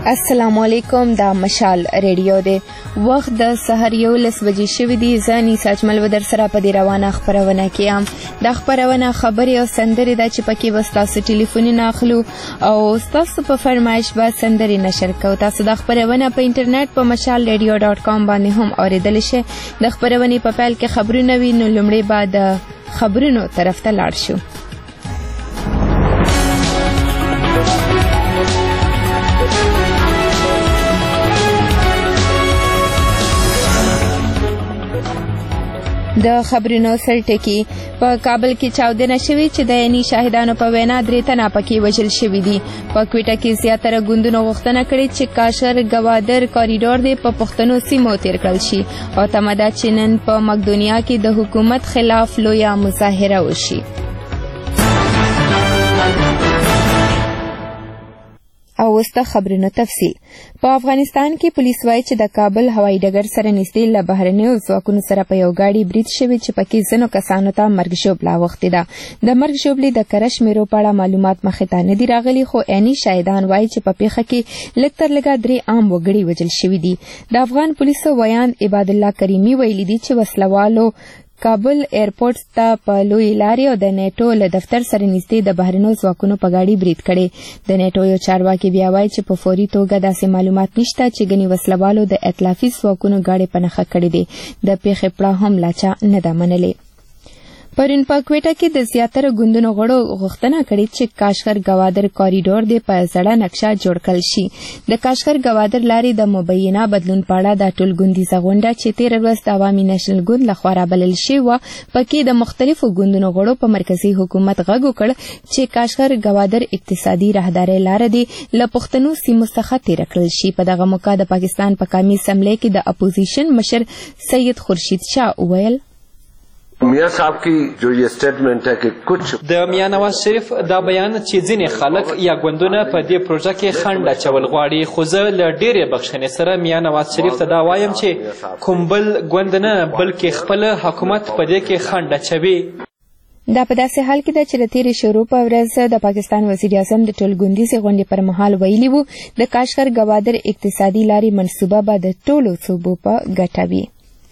السلام علیکم. دا مشال ریډیو دی. وخت د سحر 11 بجې شوي دي. زه نیسا اجمل و در سره په دې روانه خپرونه کې یم. دا خپرونه خبرې او سندرې ده چې پکې به ستاسو ټلیفونونه اخلو او ستاسو په فرمایش به سندرې نشر کوو. تاسو دا خپرونه په انټرنیټ په mashalradio.com باندې هم اورېدلی شئ. د خپرونې په پیل کې خبرونه وي، نو لومړی به د خبرونو طرف ته لاړ شو. د خبرونو سرټکی په کابل کې چاودنه شوې چې د عیني شاهدانو په وینا 3 تنه پکې وژل شوي دي. په کوټه کې زیاتره ګوندونو غوښتنه کړې چې کاشر ګوادر کوریډور دی په پښتنو سیمو تیر کړل شي او تمه ده چې نن په مقدونیا کې د حکومت خلاف لویه مظاهره وشي. او وسته خبرونو تفصیل. په افغانستان کې پولیس وایي چې د کابل هوایي ډګر سره نږدې له بهرنیو ځواکونو سره په یو ګاډي برید شوی چې پکې ځینو کسانو ته مرګ ژوبله اوښتې ده. د مرګ ژوبلې د کره شمیرو په اړه معلومات مخې ته نه دي راغلي، خو عیني شاهدان وایي چې په پیښه کې لږ تر لږه 3 عام وګړي وژل شوي دي. د افغان پولیسو ویاند عباد الله کریمي ویلي دي چې وسلوالو کابل ایرپورټ ته په لوی لارې او د نیټو له دفتر سره نږدې د بهرنیو ځواکونو په ګاډي برید کړی. د نیټو یو چارواکي بیا وایي چې په فوري توګه داسې معلومات نشته چې ګنې وسلوالو د ائتلافي ځواکونو ګاډي په نښه کړې دي. د پیښې پړه هم لا چا نه ده منلې. پرون په کوټه کې د زیاتره ګوندونو غړو غوښتنه کړې چې کاشغر ګوادر کوریډور دی په زړه نقشه جوړ کړل شي. د کاشغر ګوادر لارې د مبینه بدلون په اړه د ټول ګوندیزه غونډه چې 13 ورځ د عوامي نېشنل ګوند لخوا رابلل شوې وه، پکې د مختلفو ګوندونو غړو په مرکزي حکومت غږ وکړ چې کاشغر ګوادر اقتصادي راهدارۍ لاره دی له پښتنو سیمو څخه تېره کړل شي. په دغه موقع د پاکستان په قومي اسمبلی کې د اپوزیشن مشر سید خورشید شاه وویل میاں صاحب کی جو یہ سٹیٹمنٹ ہے کہ کچھ د میاں نواز شریف دا بیان چې ځینې خلک یا ګوندونه په دې پروژه کې خنډ اچول غواړي، خو زه له ډېرې بخښنې سره میاں نواز شریف ته دا وایم چې کوم بل ګوند نه بلکې خپل حکومت په دې کې خنډ اچوي. دا په داسې حال کې ده چې د تېرې شروع په ورځ د پاکستان وزیر اعظم د ټولګوندیزې غونډې پر مهال ویلي وو د کاشغر ګوادر اقتصادي لارې منصوبه به د ټولو صوبو په ګټه وي.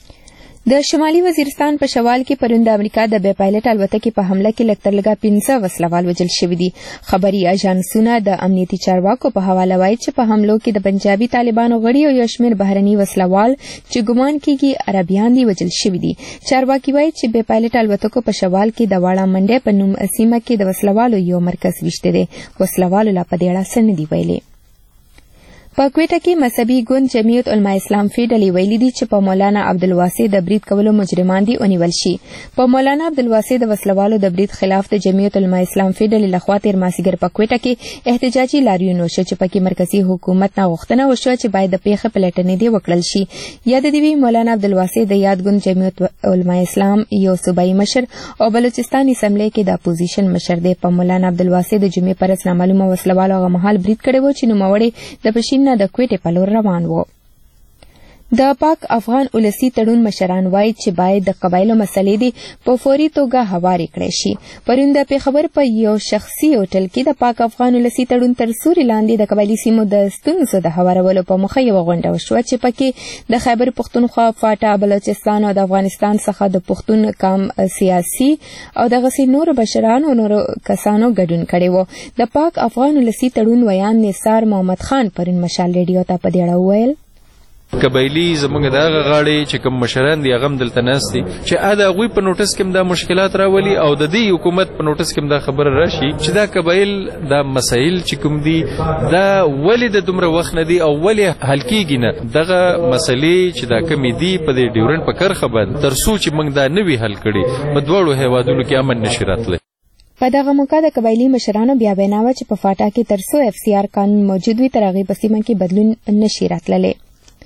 د شمالي وزیرستان په شوال کې پرون د امریکا د بې پایلټ الوتکې په حمله کې لږ تر لږه 15 وسلوال وژل شوي دي. خبري اژانسونه د امنیتي چارواکو په حواله وایي چې په حملو کې د پنجابي طالبانو غړي او یو شمېر بهرني وسلوال چې ګمان کېږي عربیان دي وژل شوي دي. چارواکي وایي چې بې پایلټ الوتکو په شوال کې د واړه منډۍ په نوم سیمه کې د وسلوالو یو مرکز ویشته دی. وسلوالو لا په دې اړه څه نه دي ویلي. په کوټه کې مذهبي ګوند جمعیت علماء اسلام فی ډلې ویلي دي چې په مولانا عبدالواسع د برید کولو مجرمان دي ونیول شي. په مولانا عبدالواسع د وسلوالو د برید خلاف د جمعیت علماء اسلام فی ډلې لخوا تېر مازدیګر په کوټه کې احتجاجي لاریون وشو چې پکې مرکزي حکومت نه غوښتنه وشوه چې باید د پیښې پلټنې دې وکړل شي. یاد دې وي مولانا عبدالواسع د یاد ګوند جمعیت علماء اسلام یو صوبایي مشر او بلوچستان اسمبلی کې د اپوزیشن مشر دی. په مولانا عبدالواسع د جمعې پر ورځ نامعلومه وسلوالو هغه مهال برید کړی و چې نوموړی د پشین نه د کوټې په لور روان و. د پاک افغان ولسی تړون مشران وایي چې باید د قبایلو مسلې دي په فوري توګه هوارې کړی شي. پرون د پېښور په یو شخصي هوټل کې د پاک افغان ولسی تړون تر سوري لاندې د قبایلي سیمو د ستونزو د هوارولو په موخه یوه غونډه وشوه چې پکې د خیبر پښتونخوا، فاټا، بلوچستان او د افغانستان څخه د پښتون قام سیاسي او دغسې نورو بشرانو او نورو کسانو ګډون کړی و. د پاک افغان ولسی تړون ویان نثار محمد خان پرون مشال ریډیو ته په دې اړه وویل قبایلي زمونږ د هغه غاړې چې کوم مشران دي هغه هم دلته ناست دي چې د هغوی په نوټس کې هم دا مشکلات راولي او د دې حکومت په نوټس کې هم دا خبره راشي چې دا قبایل دا مسایل چې کوم دي دا ولې د دومره وخت نه دي او ولې حل کېږي نه. دغه مسلې چې دا کمې دي په دې ډیورنډ په کرښه باندې تر څو چې موږ دا نه وي حل کړي په دواړو هیوادونو کې امن نشي راتلی. په دغه موقع د قبایلي مشرانو بیا وینا وه چې په فاټا کې تر څو FCR قانون موجود وي تر هغې په سیمه کې بدلون نشي راتللی.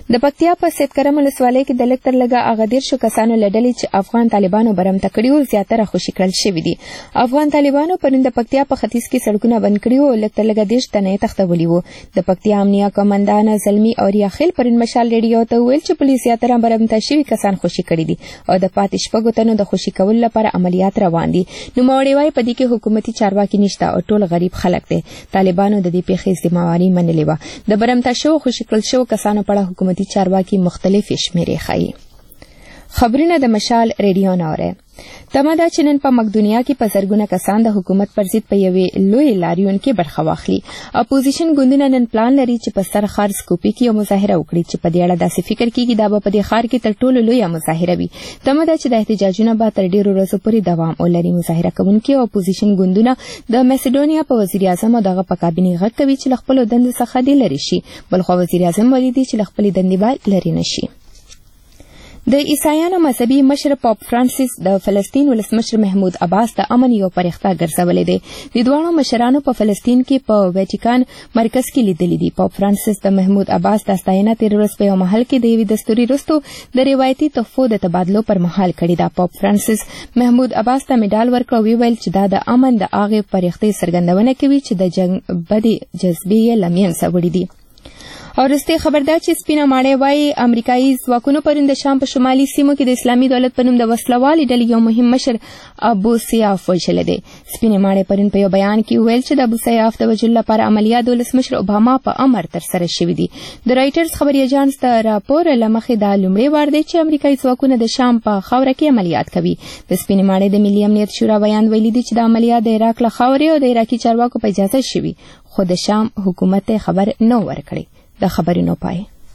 د پکتیا په سید کرم ولسوالۍ کې د لږ تر لږه هغه 10 کسانو له ډلې چې افغان طالبانو برمته کړي وو زیاتره خوشي کړل شوي دي. افغان طالبانو پرون د پکتیا په ختیځ کې سړکونه بند کړي وو او لږ تر لږه 10 تنه یې تښتولي وو. د پکتیا امنیه قومندانه زلمی او ریاخیل پرون مشال ریډیو ته وویل چې پولیس زیاتره برمته شوي کسان خوشي کړي دي او د پاتې شپږو تنو د خوشي کولو لپاره عملیات روان دي. نوموړي وایي په دې کې حکومتي چارواکي نشته او ټول غریب خلک دي. طالبانو د دې پیښې ذمہواري منلې وه. د برمته شوو خوشي کړل شوو کسانو په اړه حکومتي چارواکي مختلف شمیرې ښیي. خبرونه د مشال ریډیو نه اورئ. تمه ده چې نن په مقدونیا کې په زرګونه کسان د حکومت پر ضد په یوې لوی لاریون کې برخه واخلي. اپوزیشن ګوندونه نن پلان لري چې په سر ښار سکوپي کې یو مظاهره وکړي چې په دې اړه داسې فکر کېږي دا به په دې ښار کې تر ټولو لویه مظاهره وي. تمه ده چې د احتجاجونه به تر ډېرو ورځو پورې دوام ولري. مظاهره کوونکي او اپوزیشن ګوندونه د میسیډونیا په وزیر اعظم او دغه په کابینې غږ کوي چې له خپلو دندو څخه دې لرې شي. بلخوا وزیر اعظم ویلي دي چې له خپلې دندې به لرې نه شي. د عیسایانو مذهبي مشر پاپ فرانسیس د فلسطین ولسمشر محمود عباس د امن یو پرېښته ګرځولې دی. د دواړو مشرانو په فلسطین کې په ویټیکان مرکز کې لیدلي دي. پاپ فرانسیس د محمود عباس د ستاینه تېره ورځ په یو محل کې د یوې دستوري وروستو د روایتي تحفو د تبادلو پر مهال کړې ده. پاپ فرانسیس محمود عباس ته مډال ورکړ او ویل چې دا د امن د هغې پرېښتې څرګندونه کوي چې د جنګ بدې جذبې یې له منځه وړي دي. او وروستۍ خبر ده چې سپینه ماڼۍ وایي امریکایي ځواکونو پرون د شام په شمالي سیمو کې د اسلامي دولت په نوم د وسلوالې ډلې یو مهم مشر ابو سیاف وژلی دی. سپینې ماڼۍ پرون په یو بیان کې وویل چې د ابو سیاف د وژلو لپاره عملیات د ولسمشر اوباما په امر ترسره شوي دي. د رایټرز خبري اژانس د راپور له مخې دا لومړی وار دی چې امریکایي ځواکونه د شام په خاوره کې عملیات کوي. د سپینې ماڼۍ د ملي امنیت شورا بیان ویلي دی چې د عملیات د عراق له خاورې او د عراقي چارواکو په اجازه شوي خو د شام حکومت خبر نه ورکړی. د خبرونو پای.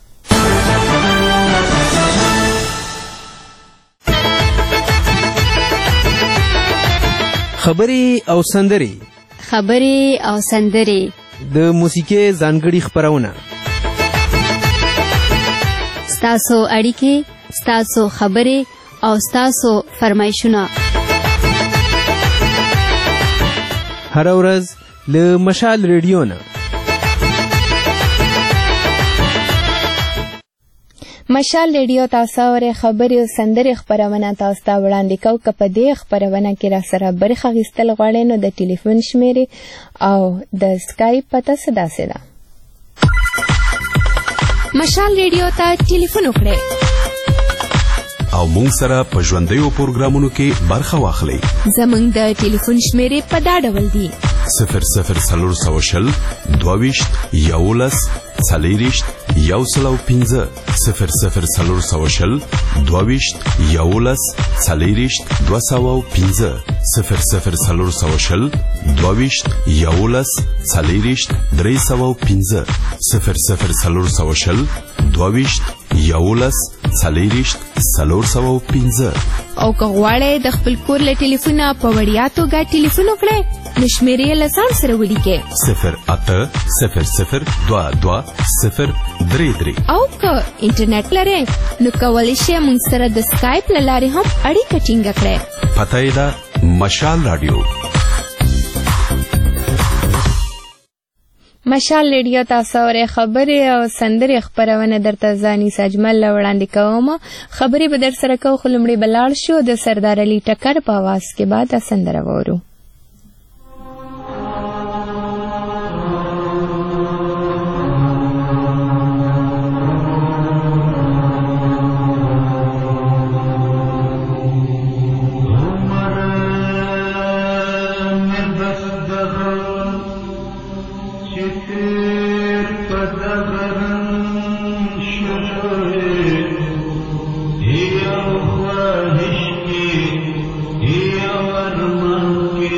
خبري او سندري د موسیقي ځانګړي خبرونه ستاسو اړیکې ستاسو خبري او ستاسو فرمایشونه هر ورځ له مشال ریډیو نه. مشال ریډیو تاسو اورئ. خبرې او سندرې خپرونه تاسو ته وړاندې کوو. که په دې خپرونه کې را سره برخه اخیستل غواړئ نو د ټلیفون شمیرې او د سکایپ پته څه داسې ده. مشال ریډیو ته ټلیفون وکړئ او مونږ سره په ژوندیو پروګرامونو کې برخه واخلئ. زمونږ د ټلیفون شمیرې په دا ډول دي: 00 22 11 40 105 00 22 11 40 205 00 22 11 40 305 00 22 11 40 305. او که غواړئ د خپل کور له ټلیفونه په وړیا توګه ټلیفون وکړئ نو شمیرې یې له ځان سره ولیکئ 080022 او که انټرنیټ لرئ نو کولی شئ موږ سره د سکایپ له لارې هم اړیکه ټینګه کړئ. پته یې ده مشال راډیو. مشال ریډیو تاسو اورئ. خبرې او سندرې خپرونه درته ځاني سجمل وړاندې کوم. خبرې به در سره کوو خو لومړی به لاړ شو د سردار علي ټکر په اواز کې به دا سندره واورو. Yeah.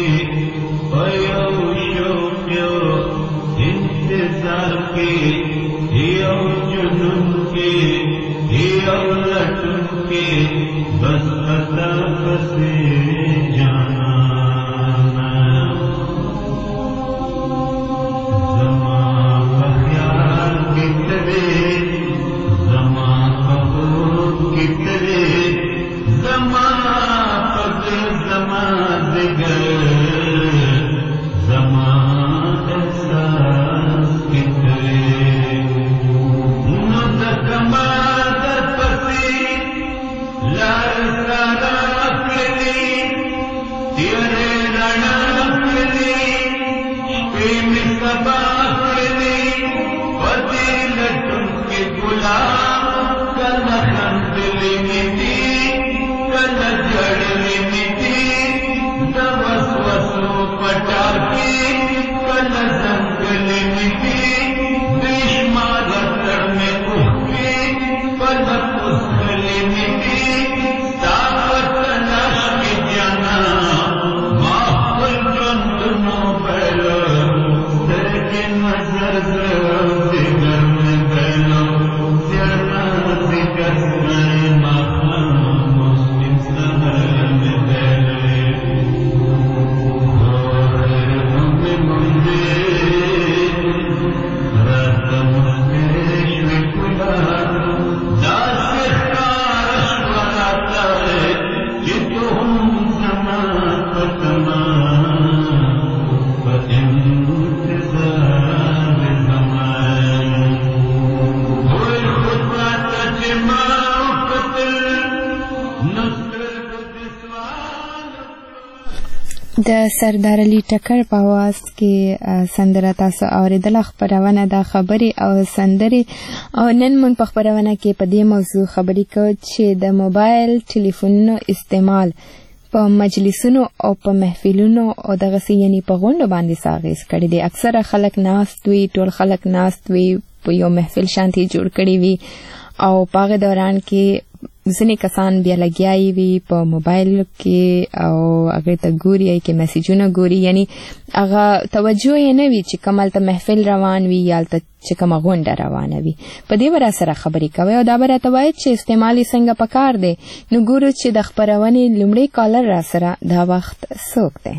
د سردار علي ټکر په आवाज کې سندره تاسو اوریدله. خبرونه د خبرې او سندرې او نن موږ په خبرونه کې په دې موضوع خبرې کوو چې د موبایل ټلیفونونو استعمال په مجلسونو او په محفلونو او دغسې یعنی په غونډو باندې څه اغېز کړی دی. اکثره خلک ناست وي، ټول خلک ناست وي، په یو محفل شانتي جوړ کړی وي او په هغه دوران کې ځینې کسان بیا لګیایي وي په موبایل کې او هغې ته ګوري کې میسیجونه ګوري، یعنی هغه توجه یې نه وي چې کوم هلته محفل روان وي یا هلته چې کومه غونډه روانه وي. په دې به راسره خبرې کوئ او دا به راته وایي چې استعمال یې څنګه پکار دی. نو ګورو چې د خپرونې لومړی کالر راسره دا وخت څوک دی.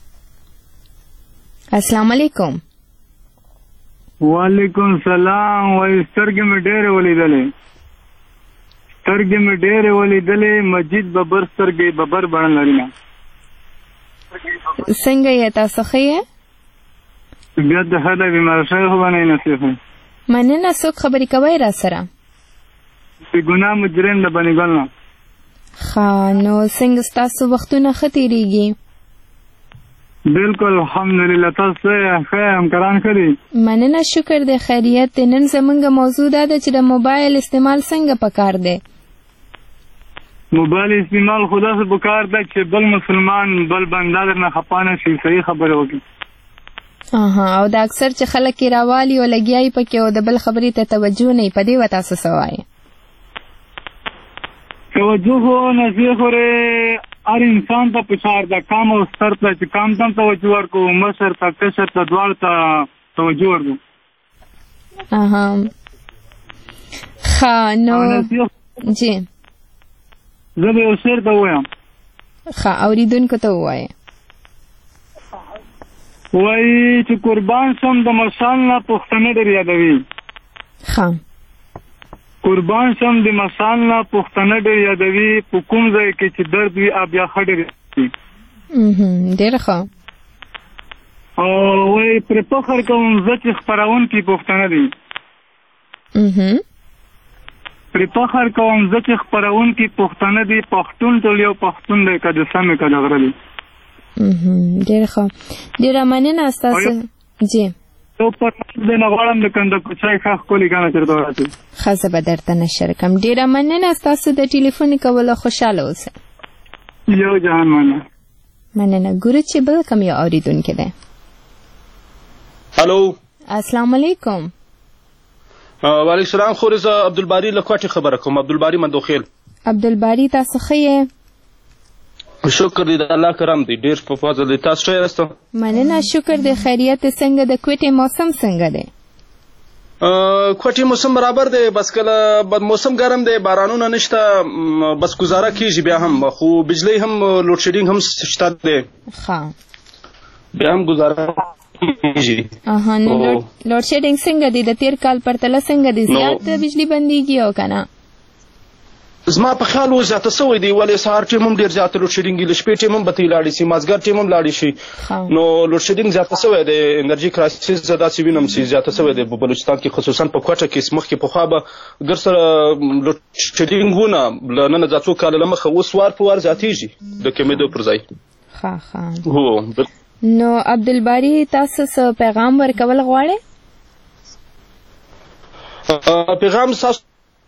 السلام علیکم. وعلیکم السلام. وایي سترګې مې ډېرې ولیدلې مجید ببر سترګې ببر بڼه لري نه. څنګه یې تاسو ښه یې؟ بیا د هله بیمار شوی خو به نه یې نصیحه. مننه. څوک خبرې کوئ را سره؟ د ګناه مجرم د بني ګل نه. ښه، نو څنګه ستاسو وختونه ښه تېرېږي؟ بالکل الحمدلله. تاسو ښه همکاران ښه دي؟ مننه، شکر دی، خیریت دی. نن زموږ موضوع دا ده چې د موبایل استعمال څنګه پکار دی. موبایل استعمال خو داسې پکار ده چې بل مسلمان بل بنده درنه خفه نه شي، صحیح خبره وکړي. او دا اکثر چې خلک یې راوالي او لګیایي پکې او د بل خبرې ته توجه نه وي، په دې به تاسو څه وایئ؟ توجه خو نصیحت خورې هر انسان ته پکار ده، کام او ستر ته چې کام ته توجه ورکړو، مشر ته کشر ته دواړو ته توجه ورکړو. ښه، نو جی زه به یو شعر ته ووایم. ښه، اوریدونکو ته ووایه. وایي چې قربان شم د مشال نه پښتانه ډېر یادوي. ښه، قربان شم د مشال نه پښتانه ډېر یادوي، په کوم ځای کې چې درد وي بیا ښه ډېر یادوي. ډېر ښه. او وایي پرې فخر کوم زه چې خپروونکي پښتانه دي. پرې فخر کوم زه چې خپروونکي پښتانه دي، پښتون ټول یو پښتون دی، که د سمې که د غره دی. ډېر ښه، ډېره مننه ستاسو. جی یو پرمختګ دی نه غواړم د کندکوچای ښه ښکلي ګانه چېرته ورسي. ښه، زه به درته نشر کړم. ډېره مننه ستاسو د ټلیفون کولو. خوشحاله اوسئ. یو جهان مننه. ګورو چې بل کوم یو اورېدونکی دی. الو، السلام علیکم. وعلیکم السلام. خورې زه عبدالباري له کوټې خبره کوم. عبدالباري مندوخیل. عبدالباري، تاسو ښه یې؟ شکر دی، د الله کرم دی، ډېر په فضل دی. تاسو ښه یاست؟ مننه، شکر دی، خیریت. څنګه د کوټې موسم څنګه دی؟ کوټې موسم برابر دی، بس کله بد موسم ګرم دی، بارانونه نشته، بس گزاره کیږي بیا هم، خو بجلی هم لوډ شیډینګ هم شته دی. بیا هم گزاره کیږي. نو لوډ شیډینګ څنګه دی؟ د تیر کال پرتله څنګه دی؟ زیات بجلی بندیږي او کنه؟ زما په خیال و زیاته سوی دی، ولې سهار ټیم هم ډېر زیاته لوډ شیډینګ وي، له شپې ټیم هم بتۍ لاړې شي، مازدیګر ټیم هم لاړې شي، نو لوډ شیډینګ زیاته سوی دی. انرژي کرایسس زه داسې وینم چې زیاته سوی دی په بلوچستان کې، خصوصا په کوټه کې. مخکې پخوا به ګر سره لوډ شیډینګ وونه له نن څه څو کاله له مخه، اوس وار په وار زیاتېږي د کمېدو پر ځای. هو. نو عبدالباري، تاسو څه پیغام ورکول غواړئ؟ پیغام تاسو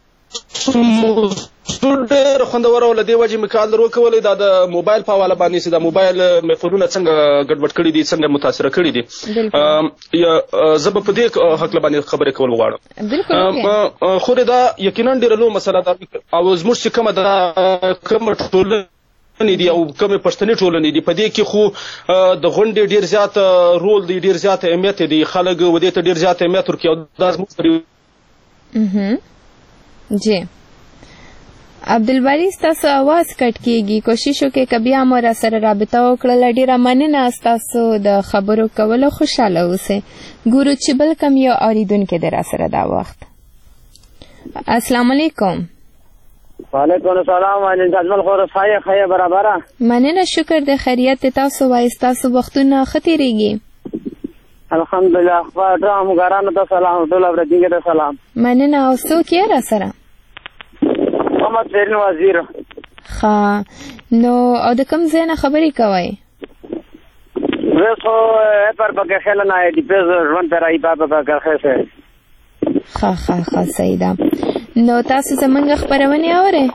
ډېر خوندور او له دې وجې مې کال در وکولی، دا د موبایل په حواله باندې چې د موبایل میفونونه څنګه ګډوډ کړي دي، څنګه متاثره کړي دي. زه به په دې هکله باندې خبرې کول غواړم. خورې دا یقینا ډېره لویه مسله ده، او زموږ چې کومه ټولنې دي او کومې پښتني ټولنې دي، په دې کې خو د غونډې ډېر زیات رول دی، ډېر زیات اهمیت دی، خلک و دې ته ډېر زیات اهمیت ورکوي، او دا زموږ جی عبدالباری ستاسو आवाज کټ کیږي کوشش وکړئ که بیا مو را سره رابطه وکړله ډیره مننه ستاسو د خبرو کولو خوشحاله اوسئ ګورو چې بل کم یو اورېدونکی دی را سره دا وخت السلام علیکم وعلیکم السلام اجمل خور صحیح خیر برابره مننه شکر د خیریت تاسو وای تاسو وختونه ختیریږي الحمدلله خبر درام غارانو ته سلام ټول ورځې ته سلام مننه او څوک یې را سره محمد زین وزیر ها نو او د کوم ځای نه خبرې کوئ زه خو پر پکې خل نه دی په ژوند پر ای بابا پکې خسه ها صحیح ده نو تاسو زمونږ خبرونه اورئ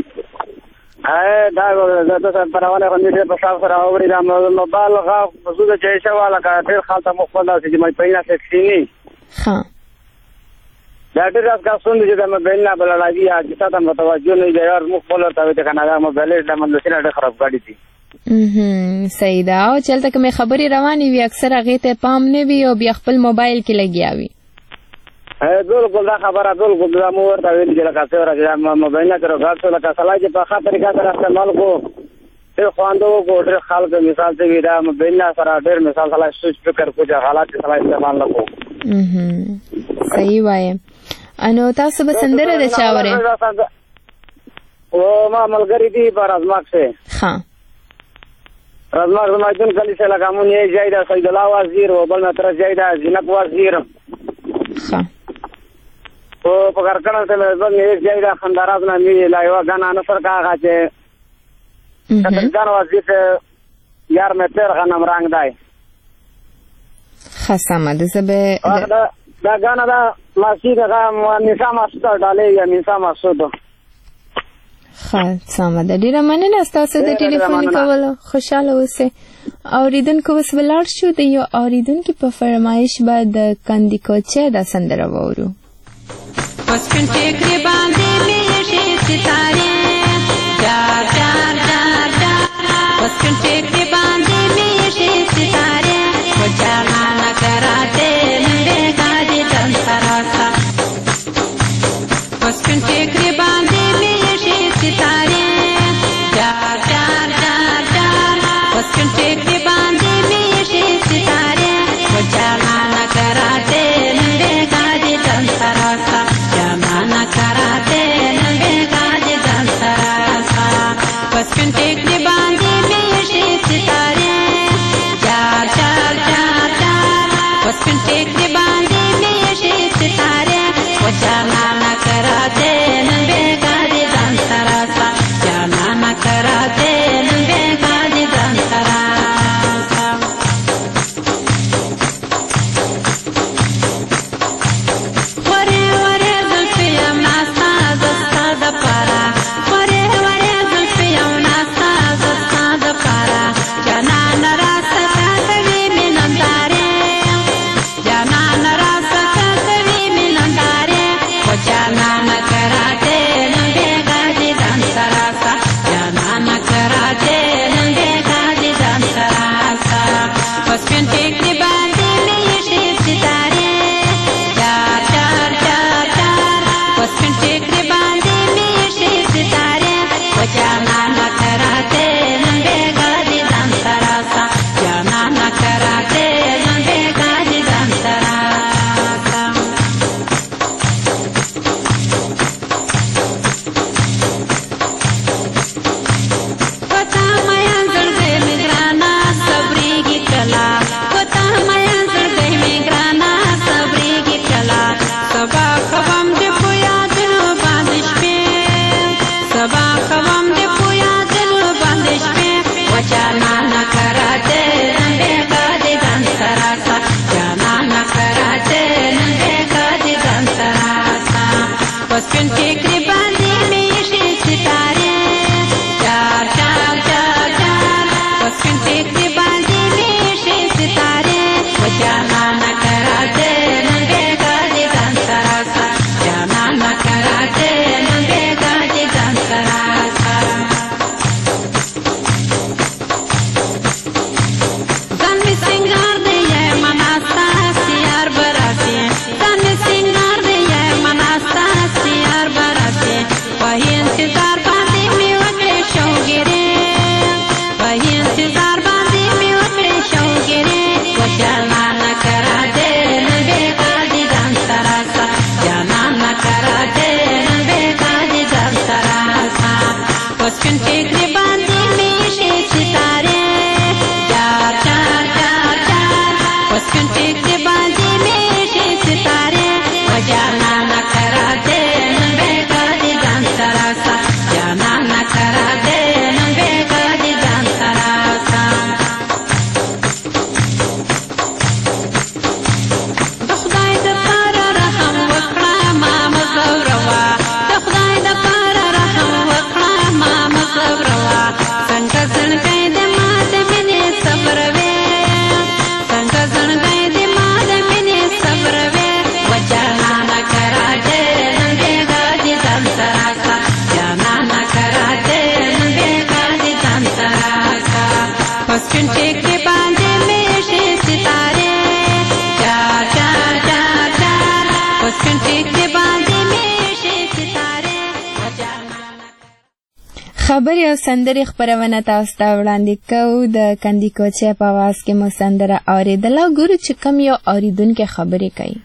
دا تاسو خبرونه باندې په شاو سره اورئ دا موبایل غا مزوده چې شواله کا ډېر خالته مخبل چې مې پینا سکسینی ها دا ډېر راز کا سن چې دا موبایل نه بللاوی چې تاسو متوجه نه دی یار مخبل ته وي کنه دا موبایل د مندسینه ډېر خراب غاډي دي صحیح ده او چلته کومه خبري رواني وي اکثر هغه ته پام نه وي او بیا خپل موبایل کې لګیا وي بالکل دا خبره بالکل دا مو ورته ویل چې لکه څه راځي موبایل نه درو غاټ لکه سلای چې په ښه طریقه سره استعمال کو ډېر خواندو کو ډېر خلک مثال ته وی دا موبایل نه سره ډېر مثال سلای سوچ فکر کو چې حالات سلای استعمال نکو صحیح وایي انو تاسو به سندره د چاوره او ما ملګری دی پر ازماک سے ها رزمار زمایدون کلی سے لگامون یہ جایدہ سید اللہ وزیر و بلنا طرف جایدہ زینب وزیر ها تو پکر کڑن سے لازم ایک جایدہ خندارات نا می لائیوا گانا نصر کا آغا چے کترگان وزیر سے یار میں تیر غنم رانگ دائی خسامه ده زبه دا گانا دا مسجد کا نسا مستر ڈالے یا نسا مستر سمه ده ډیره مننه ستاسو د ټلیفون کولو خوشاله اوسئ اوریدونکو اوس ولاړ شو د یو اوریدونکي په فرمایش به د کندي کوچه دا سندره وورو پسکن ټیکری باندې میشي ستاره جار جار جار جار پسکن ټیکری باندې میشي ستاره و جانا نکراته ننده کاجی تن سراسا پسکن ټیکری باندې میشي ستاره جار جار جار جار پسکن ټیکری باندې میشي ستاره و جانا نکراته ننده کاجی تن سراسا جانا نکراته ننده کاجی تن سراسا پسکن ټیکری باندې میشي ستاره جار جار جار جار پسکن ټیکری باندې میشي ستاره و جانا نکراته ننده کاجی تن سراسا جانا نکراته ننده کاجی تن سراسا وره وره زلفی ام ناستا زستا د پارا وره وره زلفی ام ناستا زستا د پارا جانا نراستا کوي میننداره جانا نراستا کوي میننداره و خبرې او سندرې خپرونه تاسو ته وړاندې کوو. د کندي کوچې په आवाज کې مو سندره اورېدله. ګورو چې کوم یو اورېدونکی خبرې کوي.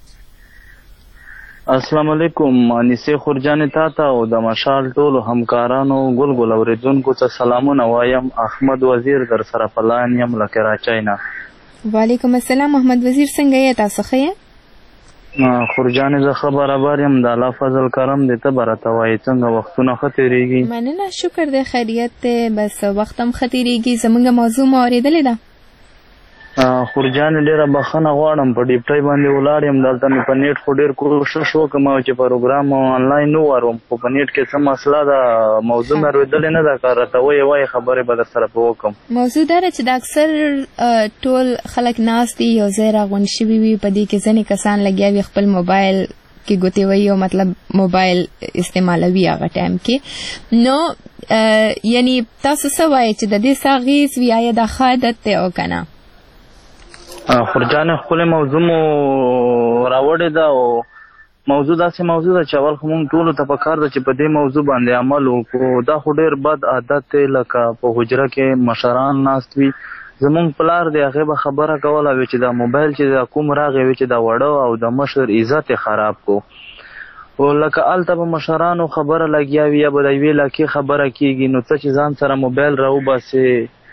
السلام علیکم. انیسه خورجانې تا ته او د مشال ټولو همکارانو ګل اورېدونکو ته سلامونه وایم. احمد وزیر در سره په لاین یم له کراچۍ نه. وعلیکم السلام احمد وزیر، څنګه یې؟ تاسو ښه یې؟ خورجانې زه ښه برابر یم، د الله فضل کرم دی. ته به راته وایې څنګه وختونه ښه تېرېږي؟ مننه، شکر دی، خیریت دی، بس وخت هم ښه تېرېږي. زموږ موضوع مو اورېدلې ده؟ خورجانې ډېره بخښنه غواړم، په ډیپټۍ باندې ولاړ یم. دلته مې په نیټ خو ډېر کوشش وکړم چې پروګرام آنلاین نه واروم، خو په نیټ کې څه مسله ده، موضوع مې اورېدلې نه ده. که راته وایې خبرې به در سره په وکړم. موضوع دا ده چې د اکثر ټول خلک ناست دي، یو ځای راغونډ شوي وي، په دې کې ځینې کسان لګیا وي خپل موبایل کې ګوتې وهي او مطلب موبایل استعمالوي هغه ټایم کې. نو یعنی تاسو څه وایئ چې د دې څه اغېز وي؟ آیا دا ښه عادت دی او که نه؟ خورجانې ښکلې موضوع مو راوړې ده او موضوع داسې موضوع ده چې اول خو مونږ ټولو ته پکار ده چې په دې موضوع باندې عمل وکړو. دا خو ډېر بد عادت دی، لکه په حجره کې مشران ناست وي. زمونږ پلار دی، هغې به خبره کوله وي چې دا موبایل چې دا کوم راغی وي چې دا وړه او د مشر عزت یې خراب کو. او لکه هلته به مشرانو خبره لګیا وي یا به د یوې علاقې خبره کېږي، نو څه چې ځان سره موبایل راوباسې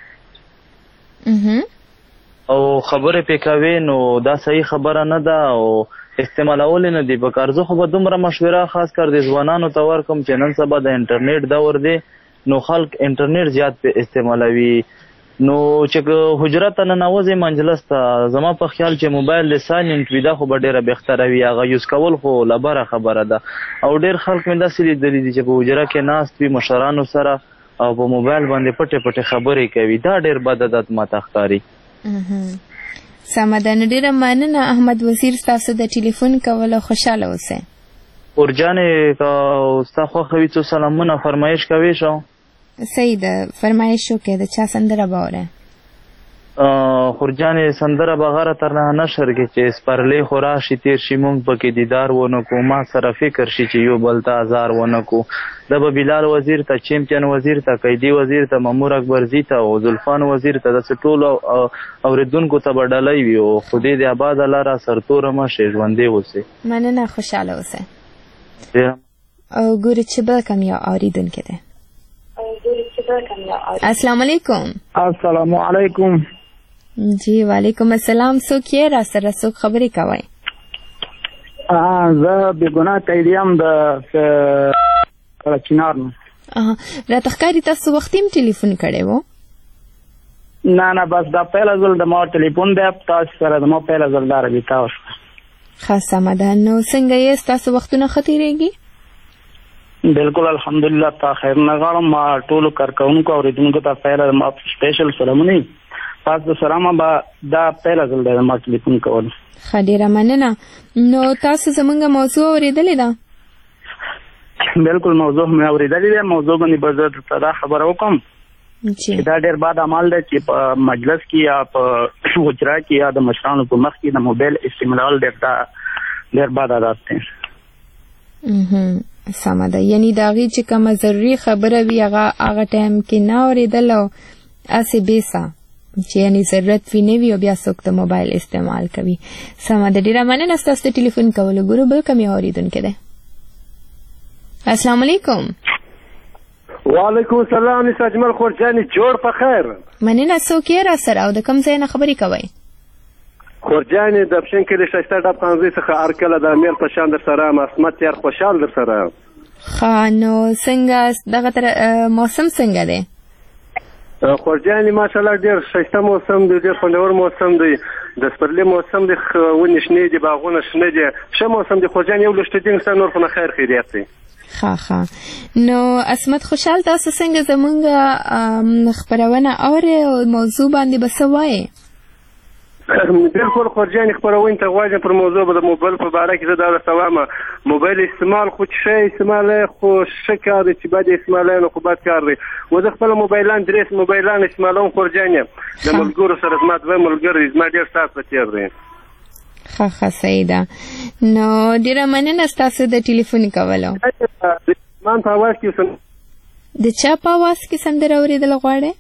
او خبرې پې کوې، نو دا صحیح خبره نه ده او استعمالول نه دی پکار. زه خو به دومره مشوره خاص کر د ځوانانو ته ورکوم چې نن سبا د انټرنیټ دور دی، نو خلک انټرنیټ زیات پې استعمالوي. نو چې حجره ته ننوځې مجلس ته، زما په خیال چې موبایل د ساینلنټ وي، دا خو به ډېره بهتره وي. هغه یوز کول خو لبره خبره ده. او ډېر خلک مې داسې لیدلي دي چې په حجره کې ناست وي مشرانو سره او په موبایل باندې پټې پټې خبرې کوي. دا ډېر بد عادت ماته ښکاري. سمه ده، نو ډېره مننه احمد وزیر، ستاسو د ټلیفون کولو خوشحاله اوسئ. خورجانې که ستا خوښه وي څو سلامونه فرمایش کوې شو؟ صحیح ده، فرمایش وکړئ. د چا سندره به اورئ؟ خورجانې سندره به غره تر نشر کې چې سپرلی خو راشي تېر شي مونږ پکې دیدار ونه کړو، ما سره فکر شي چې یو بل ته ازار ونه کړو. دا به بلال وزیر ته، چیمپیون وزیر ته، قیدي وزیر ته، مامور اکبرزي ته او زلفان وزیر ته، داسې ټولو اورېدونکو ته به ډالۍ وي. او خدای دې آباده لاره سرتوره مه شي، ژوندی اوسئ. مننه، خوشحاله اوسئ. او ګورو چې بل کوم یو اورېدونکی دی. السلام علیکم. السلام علیکم. جی وعلیکم السلام. څوک یې؟ را سره څوک خبرې کوئ؟ زه بېګناه قیدي یم د چنار نه. راته ښکاري تاسو وختي هم ټلیفون کړی و؟ نه بس دا پهله ځل د ما ټلیفون دی، تاسو سره د ما پهله ځل دا رابطه وشوه. ښه سمه ده. نو څنګه یې؟ ستاسو وختونه ښه تېرېږي؟ بالکل الحمدلله، تا خیر نه غواړم. ما ټولو کارکوونکو اورېدونکو ته پهله ما سپیشل سلامونه وي. پس د سلامه به دا پهله ځل دی ما ټلیفون کول. ښه، ډېره مننه. نو تاسو زموږ موضوع اورېدلې ده؟ بالکل موضوع مې اورېدلې ده. موضوع باندې به زه درته دا خبره وکړم چې دا ډېر بد عمل دی چې په مجلس کې یا په حجره کې یا د مشرانو په مخ کې د موبایل استعمال ډېر بد عادت دی. سمه ده، یعنی د هغې چې کومه ضروري خبره وي هغه ټایم کې نه اورېدل او هسې بېسه چې یعنی ضرورت وي نه وي او بیا څوک د موبایل استعمال کوي. سمه ده، ډېره مننه ستاسو د ټلیفون کولو. ګورو بل کوم یو اورېدونکی دی. السلام علیکم. وعلیکم السلام. اجمل خورجانې جوړ په خیر. مننه. څوک یې را سره او د کوم ځای نه خبرې کوئ؟ خورجانې د پښین کلي ښایسته ډب خانزۍ څخه هرکله د امیر په شان در سره یم. عصمت یار خوشحال در سره یم. ښه، نو څنګه دغه موسم څنګه دی؟ خورجانې ماشاءالله ډېر ښایسته موسم دی، ډېر خوندور موسم دی. د سپرلي موسم دی، ونې شنې دي، باغونه شنه دي، ښه موسم دی. خورجانې یو لږ ټینګ سه، نور خو نه خیر خیریت دی. ښه. نو عصمت خوشحال، تاسو څنګه زموږ خپرونه اورئ او موضوع باندې به څه وایئ؟ بالکل خورجانې خپرونې ته غواړم پر موضوع به د موبایل په باره کې زه دا درته وایم. موبایل استعمال خو چې ښه استعمالوي خو ښه کار دی، چې بد استعمالوي نو خو بد کار دی. و زه خپله موبایلان 3 موبایلان استعمالوم خورجانې. د ملګرو سره زما 2 ملګري زما ډېر ساعت په تېر دی. ښه صحیح ده. نو ډېره مننه ستاسو د ټلیفون کولو. مان په اواز کې د چا په आवाज کې سندره اورېدل غواړئ؟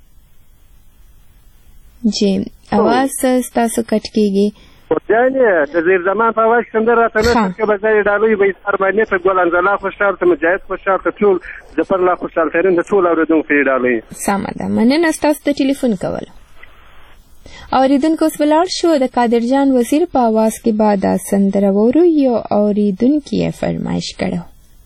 جی आवाज ستاسو کټ کېږي. یعنې د زیر زمان په आवाज کې سندره راته نشته که به ځای ډالۍ به سربانې ته ګل انزلا خوشحال ته مجاهد خوشحال ته ټول ظفرالله خوشحال ترین د ټول اورېدونکو یې ډالۍ. سمه ده، مننه ستاسو د ټلیفون کولو. اوریدونکو اوس ولاړ شو د قادر جان وزیر په आवाज کې به دا سندره وورو. یو اوریدونکي یې فرمایش کړو.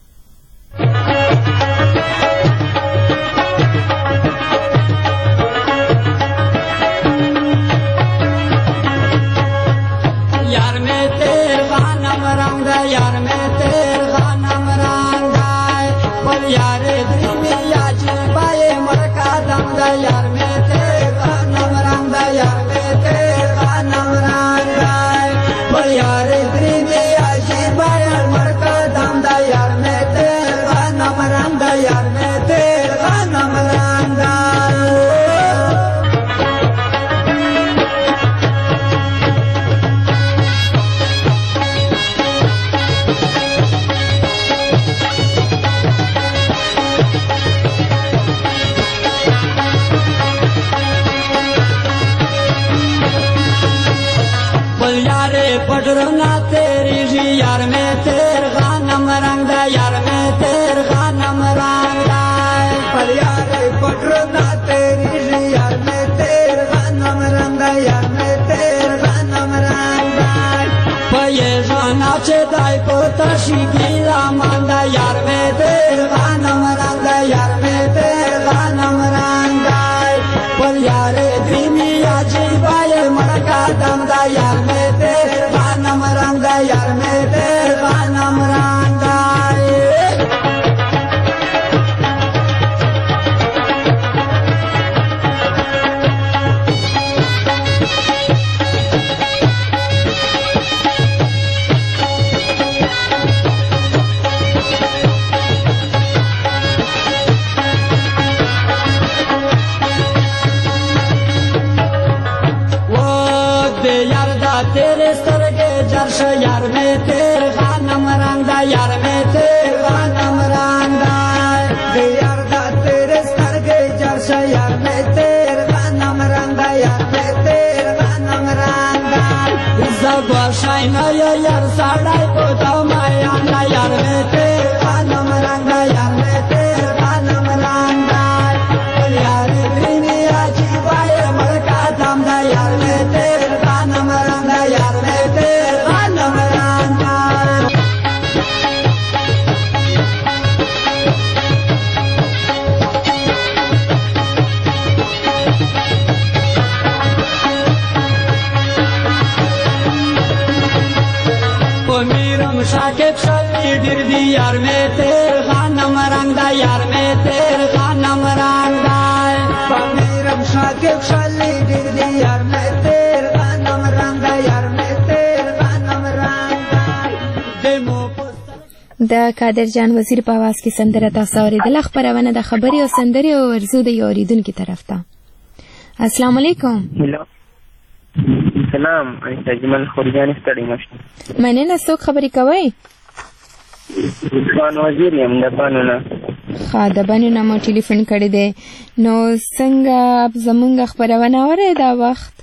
د قادر جان وزیر په आवाज کې سندره تاسو اوریدله. خبرونه د خبري او سندري او ورزو د اوریدونکو طرف ته. السلام علیکم. سلام، اجمل خورجان ستړي مشه. مننه. څوک خبرې کوي؟ خان وزیر یم د بانونه. د بانونه مو ټلیفون کړی دی. نو څنګه زمونږ خبرونه اورئ دا وخت؟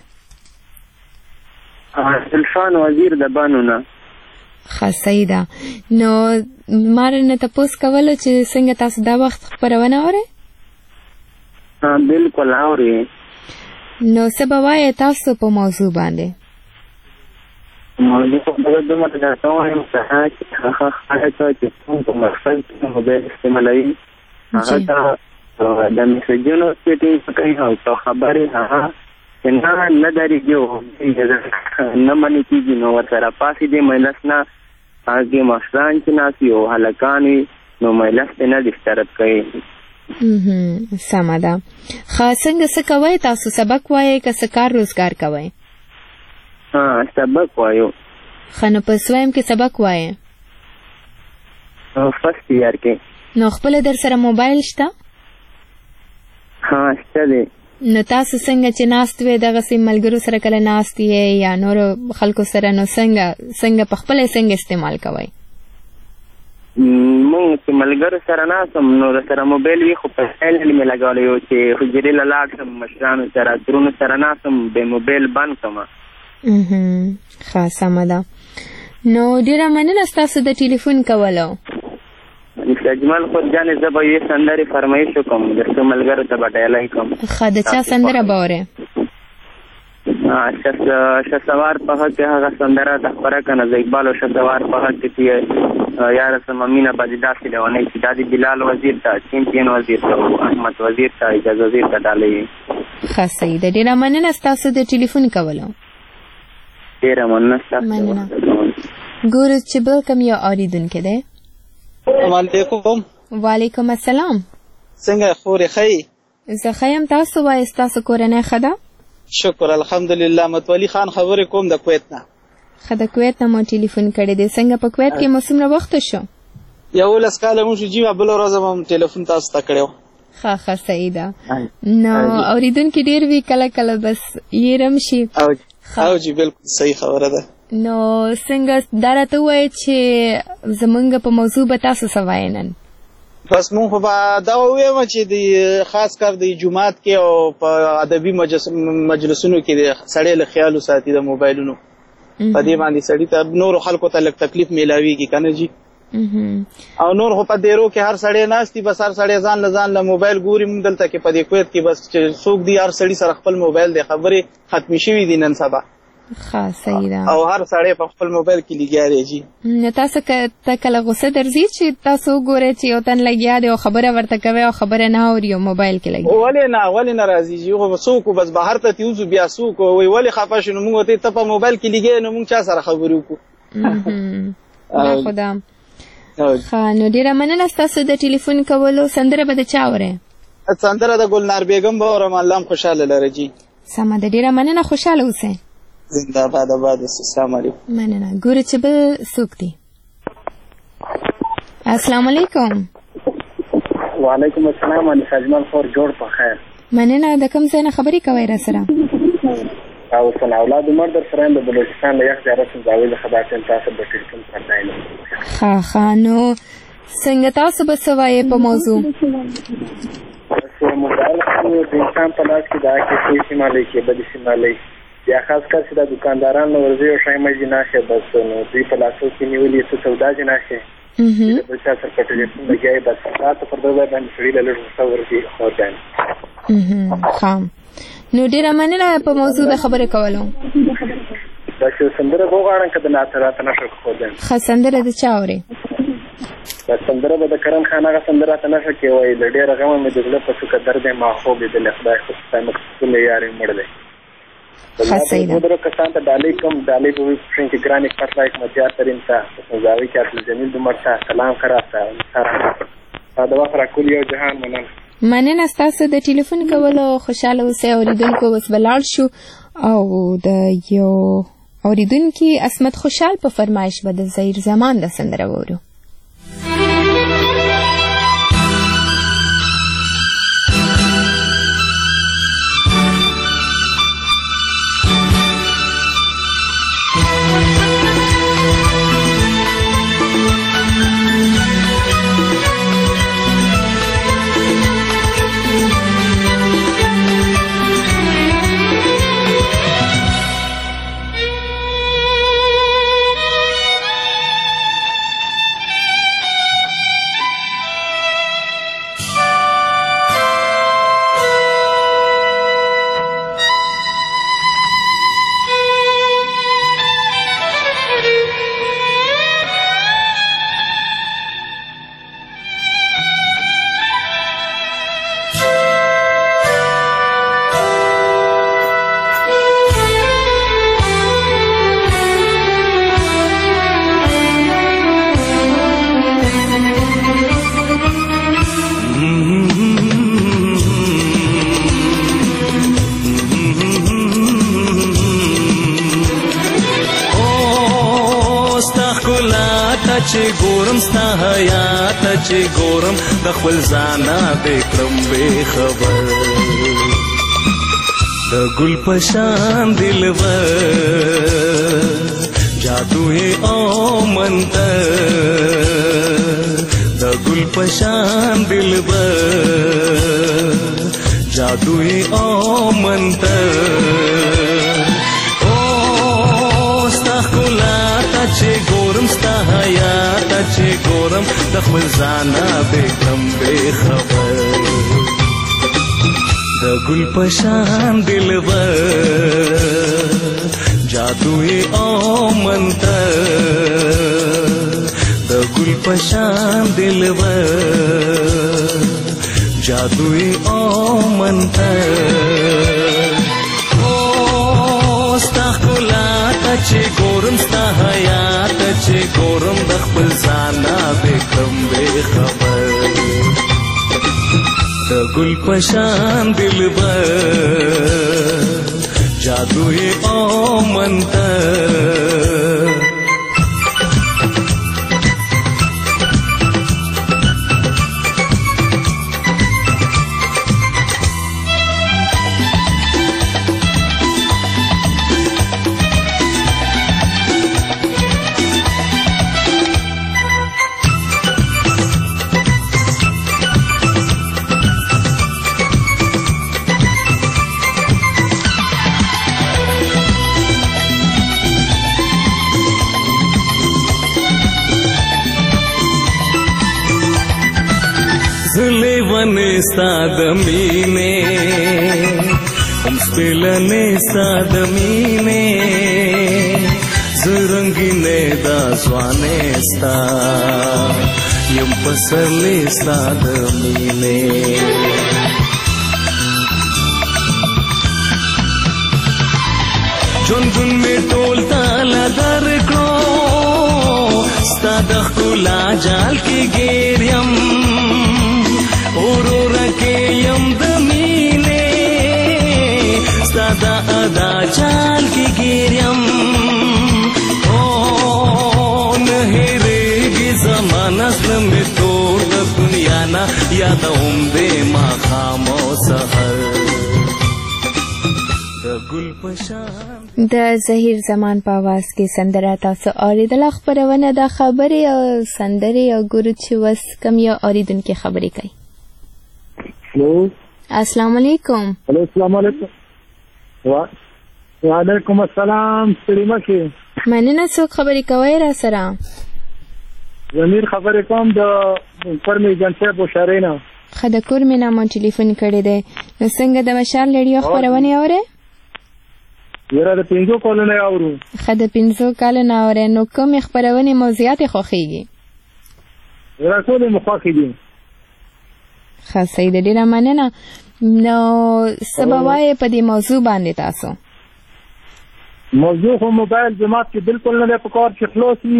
خان وزیر د بانونه. صحیح ده. نو ما نه تاسو کولو چې څنګه تاسو دا وخت خبرونه اورئ؟ بالکل اورئ. نو څه به وایې تاسو په موضوع باندې؟ موضوع په دومره دا وایم چې هغه خلک چې په مقصد کې موبایل استعمالوي هغه د میسجونو سیټینګ کوي او خبرې هغه نه درېږي او نه منې کېږي. نو ورسره پاسې دې مجلس نه هغې مشران چې ناست وي او هلکان وي نو مجلس دې نه ډسټرب کوي. سمه ده. څنګه څه کوئ تاسو؟ سبق وایئ که څه کار روزګار کوئ؟ سبق وایو. ښه، نو په سویم کې سبق وایئ؟ فرست ایئر کې. نو خپله در سره موبایل شته؟ شته دی. نو تاسو څنګه چې ناست وې دغسې ملګرو سره کله ناست یې یا نورو خلکو سره، نو څنګه په خپله څنګه استعمال کوئ؟ مونږ چې ملګرو سره ناستم نو درسره موبایل وي خو په سایلنټ مې لګولی و چې حجرې له لاړ شم مشرانو سره ترونو سره ناستم د موبایل بند کړم. ښه سمه ده. نو ډېره مننه ستاسو د ټلیفون کولو. اجمل خورجانې زه به یوې سندرې فرمایش وکړم د څو ملګرو ته به ډایلای کړم. ښه د چا سندره به اورې؟ شهسوار په حق کې هغه سندره ده خپره که نه د اقبال او شهسوار په حق کې چې یا رسمه مینه به دې داسې لیونی چې دا د بلال وزیر ته چمپین وزیر ته او احمد وزیر ته اجاز وزیر ته ډالۍ. ښه صحیح ده. ډېره مننه ستاسو د ټلیفون کولو. ډېره مننه ستاسو. ګورو چې بل کوم یو اورېدونکی دی. السلام علیکم. وعلیکم السلام. څنګه خورې ښه یې؟ زه ښه یم. تاسو وایئ ستاسو کورنۍ ښه ده؟ شکر الحمدلله. متولي خان خبرې کوم د کویت نه. ښه د کویت نه مو ټلیفون کړی دی. څنګه په کویت کې مو څومره وخت شو؟ 11 کاله مو شو جیمه. بله ورځ هم ټلیفون تاسو ته کړی و. ښه صحیح ده. نو اورېدونکي ډېر وي کله کله بس یېرم شي. او جی بالکل صحیح خبره ده. نو څنګه دا راته ووایئ چې زمونږ په موضوع به تاسو څه وایئ نن؟ بس مونږ خو به دا ووایم چې د خاص کار د جومات کې او په ادبي مجلسونو کې د سړی له خیال وساتي د موبایلونو. په دې باندې سړي ته نورو خلکو ته لږ تکلیف میلاویږي که نه جي. او نور خو په دیرو کې هر سړی ناست دي بس هر سړی ځان له موبایل ګوري. مونږ دلته کې په دې کویت کې بس چې څوک دي هر سړي سره خپل موبایل دی. خبرې ختمې شوي دي نن سبا. ښه صحیح ده. او هر سړی په خپل موبایل کې لګیا دی جي. نو تاسو ته کله غوسه درځي چې تاسو وګورئ چې یو تن لګیا دی او خبره ورته کوي او خبره نه اوري او موبایل کې لګي؟ ولې نه راځي جي. خو څوک بس بهر ته تیوځو بیا څوک وایي ولې خفه شو نو موږ ته په موبایل کې لګیا نو موږ چا سره خبرې وکړو. خو ده ښه. نو ډېره مننه ستاسو د ټلیفون کولو. سندره به د چا اورئ؟ سندره د ګلنار بیګم به اورم. الله هم خوشحاله لره جي. سمه ده. ډېره مننه. خوشحاله اوسئ. زنده باد آباد. السلام علیکم. مننه. ګوره چې بل څوک دی. السلام علیکم. وعلیکم السلام. انیس اجمل خور جوړ په خیر. مننه. د کوم ځای نه خبرې کوئ را سره؟ او سن اولاد عمر در سره د بلوچستان له یخ زیارت زاویه خبرتن تاسو د ټلیفون پر ځای. ښه نو څنګه تاسو به څه وایئ په موضوع؟ موبایل د انسان په لاس کې دا کې استعمالوي کې بد استعمالوي. یا خاص کر چې د دکانداران له ورځي او شای مې جناشه بس نو دوی په لاسو کې نیولې څه سودا جناشه. د بچا سره په ټلیفون لګیای بس تاسو پر دغه باندې سړي له لږ تصور دي خو ځان. خام. نو ډېره مننه په موضوع د خبرې کولو. دا چې سندره وغواړم که د ناصرات نشو خو ځان. ښه سندره د چا اورې؟ دا سندره به د کرم خان هغه سندره ته نشو کې وایي له ډېره غمه مې د زړه په څوکه درد یې ما خوب لیدلی خدای خو ستا مقصود یارې مړ دی. مدرو کسان ته ډالۍ کوم. ډالۍ به وپوښتم چې ګران اکمت لایق متیار ترین ته مزاوي کې عبدالجمیل دومر ته سلام خراب ته د وخت راکول یو جهان مننه ستاسو د ټلیفون کولو. خوشحاله اوسئ. اورېدونکو اوس به لاړ شو او د یو اورېدونکي عصمت خوشحال په فرمایش به د ظهیر زمان د سندره واورو. چې ګورم ستا حیات چې ګورم د خپل ځانه بکرم بے خبر د ګل پشان دلور جادو ہے او منتر پشان دلبر جادوی او منتر او ستا ښکلا ته چې ګورم ستا حیا ته چې ګورم د خپل ځانه بېکړم بېخبر د ګل پشان دلبر جادوی او منتر د ګل پشان دلبر جادوی او منتر او ستا ښکلا ته چې ګورم ستا حیا ته چې ګورم د خپل ځانه بېکړم بېخبر د ګل پشان دلبر جادوی او منتر ستا د مینې هم سپېلنې ستا د مینې زه رنګینې دا ځوانې ستا یم پسرلې ستا د مینې ژوندون مې ټول تاله درکړو ستا د ښکلا جال کې ګیر یم اورورا کې یم د مینې ستا د ادا چال کې ګیر یم او نه هېرېږي زما نسل مې ټول د دنیا نه یادوم دې ماښام او سحر د ظهیر زمان په आवाज کې سندره تاسو اوریدله. خبرونه د خبرې او سندرې او ګورو چې وس کم یو اوریدونکي خبرې کوي. السلام علیکم. السلام علیکم. وعلیکم السلام. سلام کې مننه. څوک خبرې کوي را سره؟ ضمیر خبرې کوم د فرمې جنسه بوشارینا. خدکور مې نامو ټلیفون کړی دی. نو څنګه د مشال لړیو خبرونه اورې؟ یره د 5 کال نه اورو. خد 5 کال نه اورې. نو کوم خبرونه موضوعات خوخيږي؟ یره ټول مخاخيږي. خاصه دې ډیره مننه. نو سبوای په دې موضوع باندې تاسو موضوع خو موبایل جماعت کې بالکل نه پکار چې خلاصي.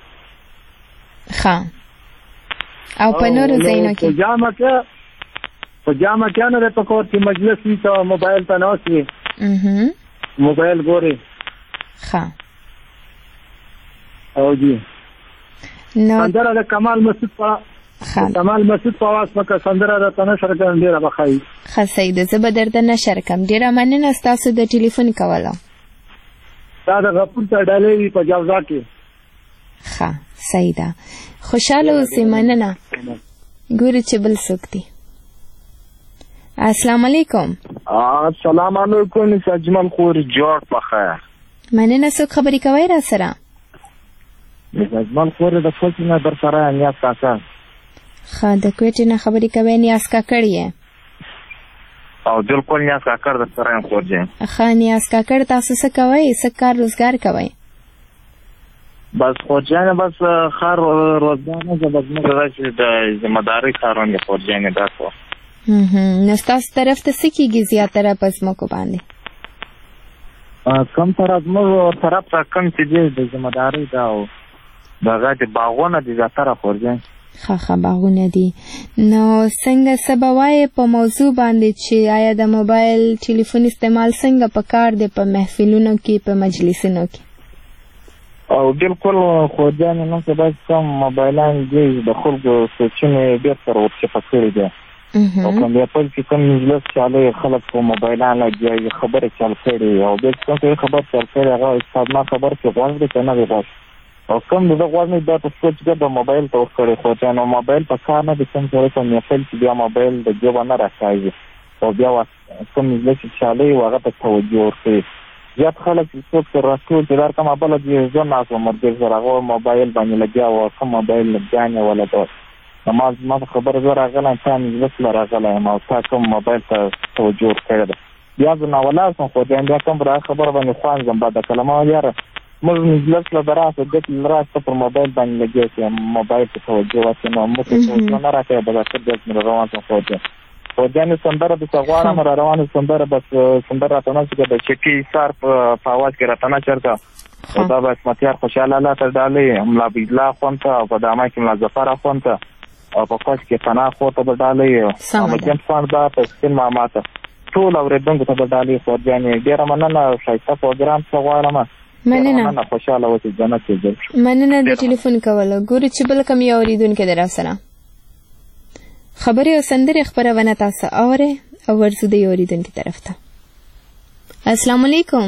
ها او په نور زینو کې پجامه کې نه پکار چې مجلس وي ته موبایل ته ناشي. موبایل ګوري. ها او جی نو اندر د کمال مسعود په आवाज مکه سندره د تنشر کړه ډیره بخای. خاصه دې زه به درته نشر کم. ډیره مننه تاسو د ټلیفون کوله. دا د غفور ته ډالې په جوزا کې. ها سیدا خوشاله اوسې. مننه. ګورو چې بل څوک دی. السلام علیکم. السلام علیکم. سجمل خور جوړ په خیر. مننه. څوک خبرې کوي را سره؟ سجمل خور د فوټینه در سره نیاز کاکا. خا د کوټې نه خبرې کوي. نیاز کاکړ یې؟ او بالکل نیاز کاکړ در سره خور جې. خا نیاز کاکړ تاسو څه کوي؟ څه کار روزګار کوي؟ بس خورجانه بس خار روزانه زه بس موږ راځي د ذمہداري کارونه خورجانه تاسو. نو تاسو طرف ته څه کیږي زیاتره پس موږ باندې؟ کم طرف موږ طرف ته کم چې د ذمہداري دا او دغه د باغونه د زیاتره خورجان. ښه باغونه دي. نو څنګه سبوای په موضوع باندې چې آیا د موبایل ټلیفون استعمال څنګه په کار دی په محفلونو کې په مجلسونو کې؟ او بالکل خورجان نن سبا کوم موبایلان دي د خلکو سوچونه ډېر سره ورڅخه کړی دي. او کوم یو په کوم مجلس چاله خلک په موبایلان لګي خبره چل کړي او به څه خبر چل کړي هغه استاد ما خبر کې غوښتل کنه دی بس او کوم د غوړ نه دا څه چې د موبایل ته ورکړي خو چې نو موبایل په کار نه دي کوم څه په میفل چې بیا موبایل د جوب نه راځي او بیا کوم چې چالي هغه ته توجه ورکړي زیات خلک څوک سره راټول چې دار کوم بل دي ځون ناسو مرګ سره هغه موبایل باندې لګیا او کوم موبایل لګانه ولا دا ما خبر زه راغلم چې مجلس راغلم او تاسو موبایل ته توجه ورکړي بیا زه نو ولا څنګه خو دې بیا کوم خبر باندې خوان زم بعد کلمه یاره موږ مجلس له دراسه د لراسته پر موبایل باندې لګي چې موبایل ته توجه وکړو نو موږ څه نه راکې د څه د روان څه خوځي او ځان سندره د څغوانه مر روانه سندره بس سندره ته نه چې د چکی سار په आवाज کې راته نه چرته او دا بس متیار خوشاله الله ته ډالې املا بيلا خونته او په دامه کې ملا ظفر خونته او په پاس کې فنا خونته ډالې او مجن فان دا په سین ماماته ټول اوریدونکو ته ډالې خو ځان ډیر مننه شایسته پروګرام څغوانه مننه خوشاله اوسې جنت کې مننه د ټلیفون کوله ګورو چې بل کوم یو اوریدونکو در سره خبرې او سندرې خبرونه تاسو اورئ او ورزو د اوریدونکو طرف ته السلام علیکم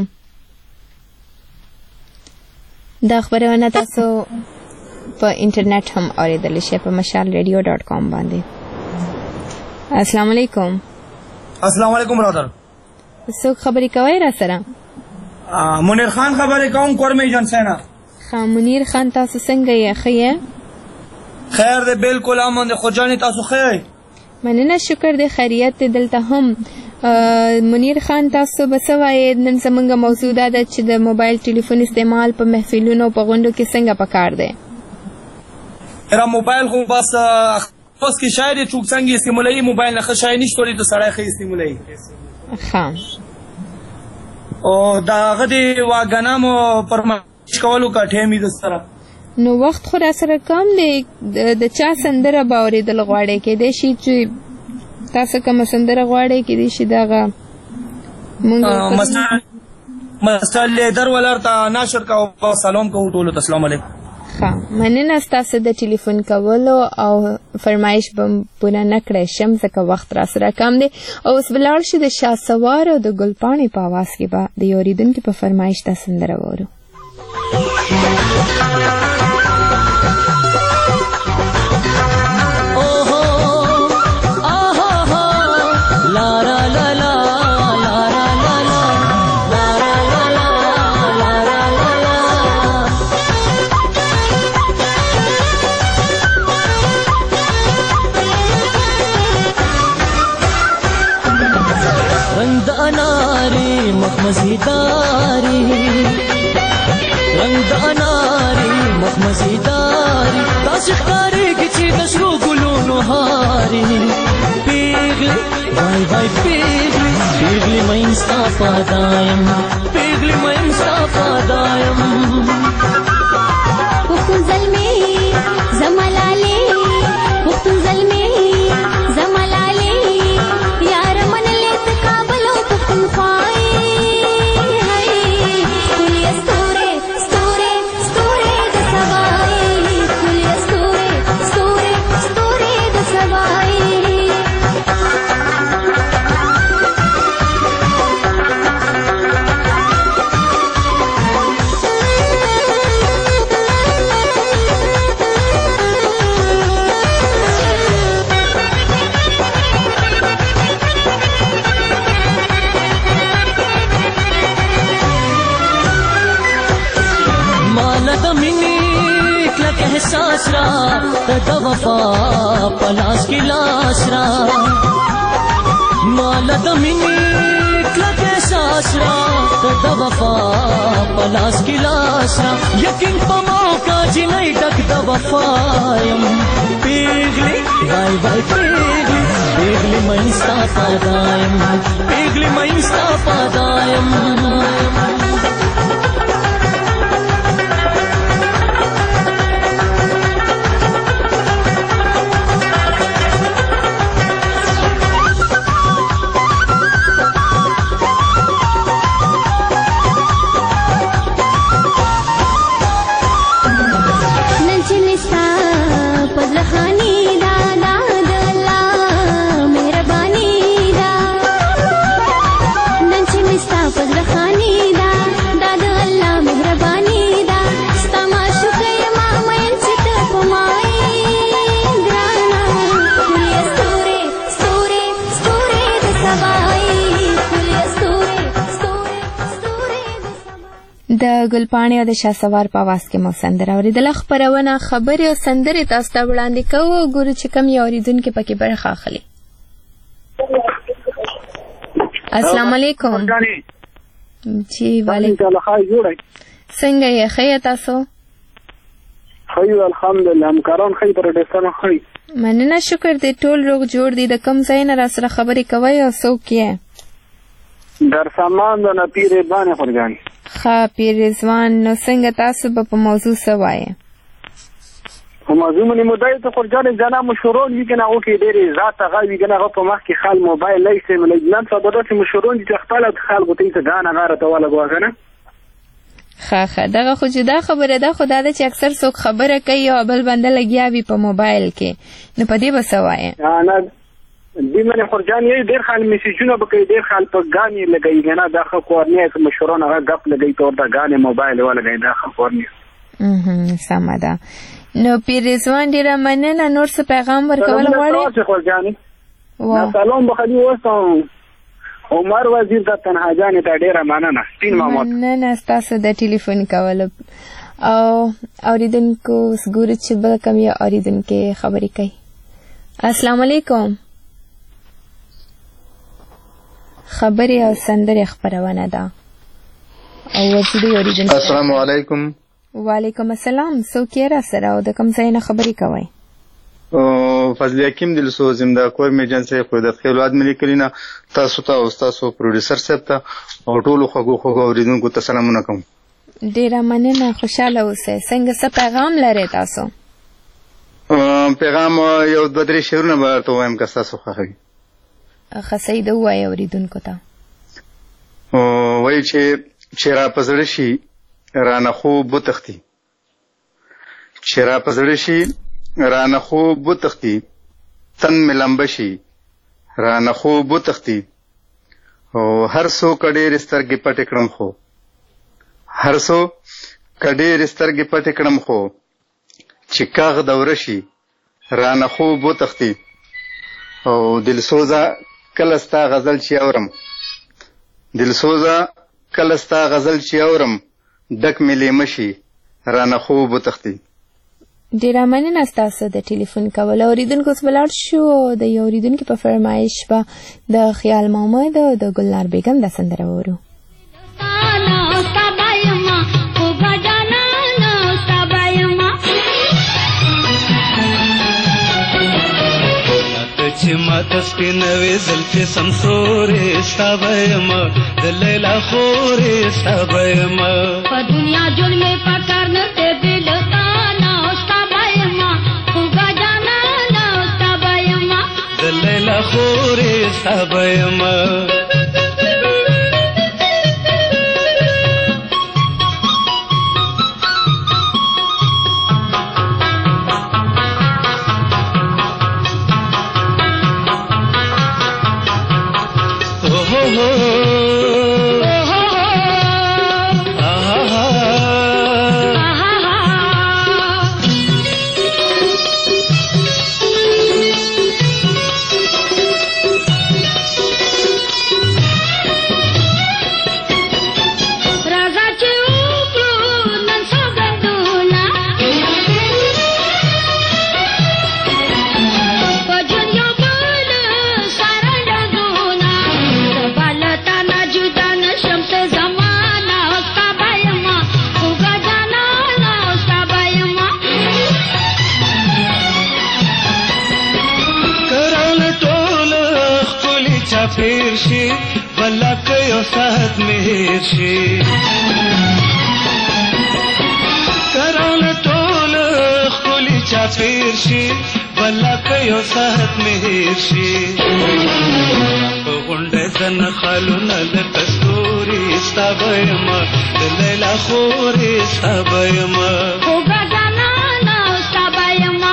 دا خبرونه تاسو په انټرنیټ هم اوریدل شئ په mashalradio.com باندې السلام علیکم السلام علیکم برادر څوک خبرې کوي را سره منیر خان خبرې کوم کورمې جان سینا منیر خان تاسو څنګه یې خیر خیر دې بالکل امن دې خوجانی تاسو خیر مننه شکر دې خیریت دلته هم منیر خان تاسو بسوای نن زمونږ موضوع دا ده چې د موبایل ټلیفون استعمال په محفلونو په غونډو کې څنګه پکار دی را موبایل خو بس اوس کې شاید چې څنګه استعمالي موبایل نه خشای نشته لري ته سړی خې استعمالي خام او دا غدي واګنامو پرمش کولو کا ټیمې د سره نو وخت خو را سره کم دی د چا سندره باورې د لغواړې کې دی شي چې تاسو کوم سندره غواړې کې دی شي داغه مونږ مثلا در ولرته ناشر کا سلام کو ټول السلام علیکم ها مننه تاسو د ټلیفون کولو او فرمایش بم پوره نکړې شم ځکه وخت را سره کم دی او اوس بلار شي د شاسوار او د ګلپاڼې په आवाज کې به د اوریدونکو په فرمایش د سندره وورو مخمزیداری رنگ د اناری مخمزیداری تاسو ښکارې کې چې د شرو ګلونو هاري پیغلې وای وای پیغلې مې انستا فدایم پیغلې مې انستا فدایم پختون زلمي زملاله پختون زلمي زملاله یار من لیت کابل او پختونخوا احساس را د وفا پلاس کی لاس را مال د مینې کلک احساس را د وفا پلاس کی لاس را یقین په موقع جنۍ ډک د وفایم پیغلې وای وای پیغلې مې ستا پدایم پیغلې مې ستا پدایم د ګلپاڼې او د شهسوار په اواز کې مو سندره اورېدله. خپرونه خبرې او سندرې تاسو ته وړاندې کوو. ګورو چې کوم یو اورېدونکي پکې برخه اخلي. السلام علیکم. جی وعلیکم. څنګه یې؟ ښه یې تاسو؟ ښه یو الحمدلله. همکاران ښه پر ډیسټانه ښه. مننه، شکر دی. ټول روغ جوړ دي. د کوم ځای نه راسره خبرې کوئ او څوک یې؟ در سامان د نه پیر رضوان خورجاني. ښه پیر رضوان، نو څنګه تاسو به په موضوع څه وایې؟ په موضوع باندې مدعي ته خورجاني جنا مشورون وي که نه هغو کې ډېرې ذات هغه وي که نه هغه په مخ کې خال موبایل نه استعمالوي. نن سبا داسې مشورون دي چې خپله خلکو ته یې څه ګانه غاره ته ولګوه که نه. ښه دغه خو جدا خبره ده، خو دا ده چې اکثر څوک خبره کوي او بل بنده لګیا وي په موبایل کې، نو په دې به څه وایې؟ نه دې باندې خورجان یې ډېر خال میسیجونه به کوي، ډېر خال په ګان یې لګوي که نه. دا ښه کورنۍ که مشوران هغه ګپ لګوي ته ورته ګانې موبایل یې ولګوي، دا ښه کورنۍ. سمه ده. نو پیر رضوان ډېره مننه. نور څه پیغام ورکول غواړې؟ خورجانې سلام بخلي اوسم عمر وزیر د تنها جانې ته ډېره مننه. سپین محمد مننه ستاسو د ټلیفون کولو. او اورېدونکو اوس ګورو چې بل کوم یو اورېدونکی خبرې کوي. السلام علیکم. خبرې او سندرې خپرونه ده او وجودي اورېدونکي. السلام علیکم. وعلیکم السلام. څوک یې راسره او د کوم ځای نه خبرې کوئ؟ فضل حکیم دلسوز یم د کور میجنسۍ قدرت خیل واد ملي کلینا. تاسو ته او تاسو پروډوسر صاحب ته او ټولو خوږو اورېدونکو ته سلامونه کوم. ډېره مننه، خوشحاله اوسئ. څنګه څه پیغام لرئ تاسو؟ پیغام یو دوه درې شعرونه به درته ووایم که ستاسو خوښوي. ښه صحیح ده، ووایئ اورېدونکو ته. وایي چې را په زړه شي رانه خوب وتښتي، چې را په زړه شي رانه خوب وتښتي، تن مې لمبه شي رانه خوب وتښتي. او هر څو که ډېرې سترګې پټې کړم خو، هر څو که ډېرې سترګې پټې کړم خو، چې کاغ دوره شي رانه خوب وتښتي. او دلسوزه کله ستا غزل چې اورم، دلسوزه کله ستا غزل چې اورم، ډک مې لیمه شي رانه خوب وتښتي. ډېره مننه ستاسو د ټلیفون کولو. اورېدونکو اوس به لاړ شو د یو اورېدونکي په فرمایش به د خیال محمد او د ګلنار بیګم دا سندره وورو. چې ماته سپینوې زلفې سمسورې ستا به یمه د لیلا خورې ستا به یمه په دنیا ژوند مې په کار نه دی بېلتانه ستا به یمه خوږه جانانه ستا به یمه د لیلا خورې ستا به یمه. کرانه ټول ښکلي چاپېر شي بلا که یو ساعت مې هېر شي په غونډه زنه خالونه لکه ستوري ستا به یمه د لیلا خورې ستا به یمه خوږه جانانه ستا به یمه.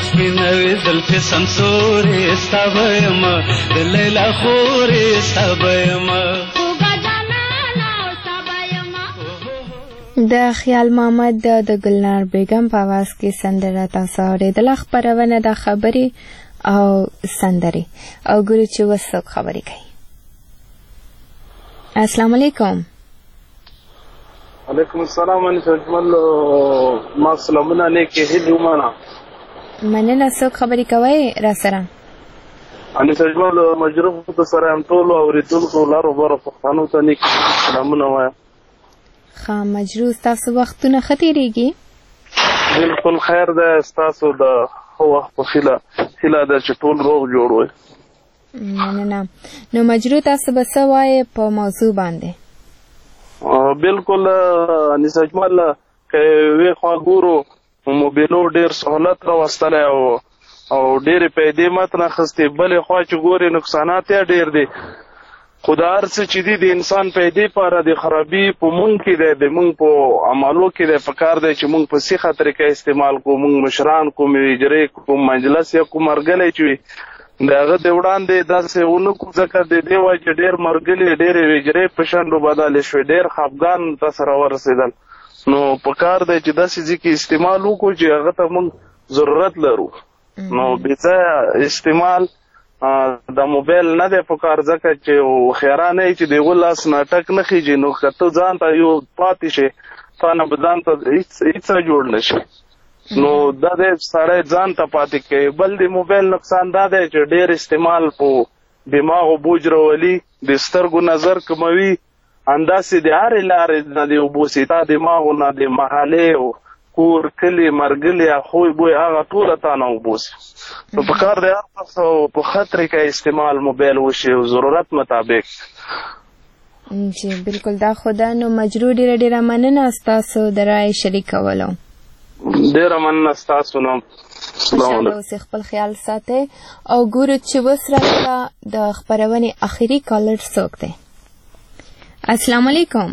سپینوي زلفې سمسورې ستا به یمه د لیلا خورې ستا به یمه د خیال محمد د ګلنار بیگم په आवाज کې سندره تاسو اورېدله. خپرونه د خبرې او سندرې او ګورو چې اوس څوک خبرې کوي. السلام علیکم. وعلیکم السلام. انیس اجمل ما سلامونه نیکې هیلې ومنه. مننه. څوک خبرې کوئ را سره؟ انیس اجمل مجروح ته سره هم ټولو اورېدونکو لارو برو پښتنو ته نیکې سلامونه وایم. ښه مجروح، ستاسو وختونه ښه تېرېږي؟ بلکل خیر دی. ستاسو د ښه وخت په هیله ده چې ټول روغ جوړ وي. مننه. نو مجروح تاسو به څه وایې په موضوع باندې؟ بلکل انیس اجمل که وی خوا ګورو موبیلو ډېر سهولت راوستلی او ډېرې پیدې مت نه اخیستې. بلې خوا چې ګورې نقصانات یې ډېر دي. خو دا هر څه چې دي د انسان پیدې پاره د خرابي په مونږ کې دی، د مونږ په عملو کې دی. پکار دی چې مونږ په سیخه طریقه استعمال کوو. مونږ مشران کوم ویجرې کوم مجلس یا کوم مرګلی چې وي د هغه د وړاندې داسې ونه کړو، ځکه د دې وجې ډېر مرګلي ډېرې ویجرې په شنډو بدلې شوې، ډېر خفګان ته سره ورسېدل. نو پکار دی چې داسې ځای کې استعمال وکړو چې هغه ته مونږ ضرورت لرو. نو بېځایه استعمال د موبایل نه دی پکار، ځکه چې هوښیاران یې چې د هغو لاس نه ټک نه خیږي. نو که ته ځان ته یو پاتې شې تا نه به ځان ته هېڅ جوړ نه شي. نو دا دی سړی ځان ته پاتې کوي. بل د موبایل نقصان دا دی چې ډېر استعمال په دماغو بوج راولي، د سترګو نظر کموي. همداسې د هرې لارې نه د وبوسي تا دماغو نه د محلې او کور کلي مرګلي خوی بوی هغه ټوله تا نه وبوسي. نو پکار دی هر څه په ښه طریقه استعمال موبایل وشي او ضرورت مطابق. جی بلکل دا خو ده. نو مجروح ډېره مننه ستاسو د رایې شریکولو. ډېره مننه ستاسو نه. خوشحاله اوسئ، خپل خیال ساتئ او ګورو چې اوس راته د خپرونې آخري کالر څوک دی. السلام علیکم.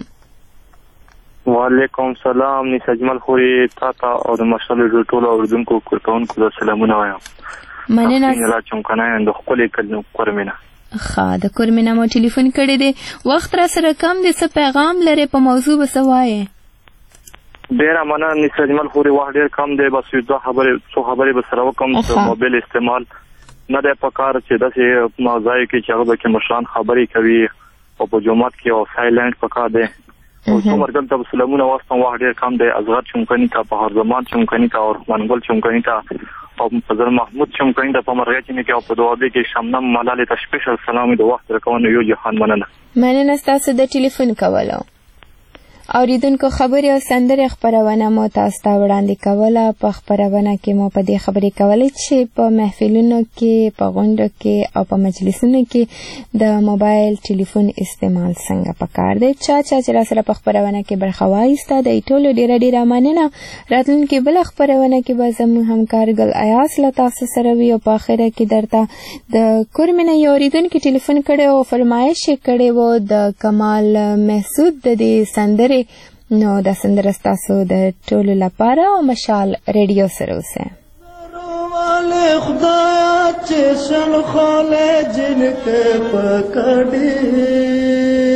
وعلیکم سلام. نیس اجمل خوري تا ته او د مشال ټولو اورېدونکو کورکونکو د سلامونه وایم. مننه. لا چمکنه د خپلې کلنو کورمینه. ښه د کورمینه مو ټلیفون کړی دی، وخت را سره کم دی، څه پیغام لرې په موضوع به څه وایې؟ ډېره مننه نیس اجمل خوري، وخت ډېر کم دی. بس یو څو خبرې به سره وکړم. موبایل استعمال نه دی پکار چې داسې ځای کې چې هغه به کې مشران خبرې کوي او په جومات کې او سایلنټ پکار دی. او څو مرګل ته سلامونه واستم. وخت ډېر کم دی. اصغر چمکني ته، په هر زمان چمکني ته او رحمانګل چمکني ته او فضل محمود چمکني ته په مرغه کې او په دوابې کې شمنم ملالې ته سپیشل سلام د وخت رکونه یو جهان مننه. مننه ستاسو د ټلیفون کولو. اوریدونکو خبرې او سندرې خپرونه مو تاسو ته وړاندې کوله. په خپرونه کې مو په دې خبرې کولې چې په محفلونو کې، په غونډو کې او په مجلسونو کې د موبایل ټلیفون استعمال څنګه پکار دی. چا چې را سره په خپرونه کې برخه واخیسته د ټولو ډېره مننه. راتلونکې بله خپرونه کې به زموږ همکار ګل ایاز له تاسو سره وي او په آخره کې درته د کورمینه یو اوریدونکي ټلیفون کړی او فرمایش یې کړی و د کمال محسود د دې سندرې. نو دا سندره ستاسو د ټولو لپاره او مشال ریډیو سره اوسئ. خدایا چې شن خاله جن کې پکړې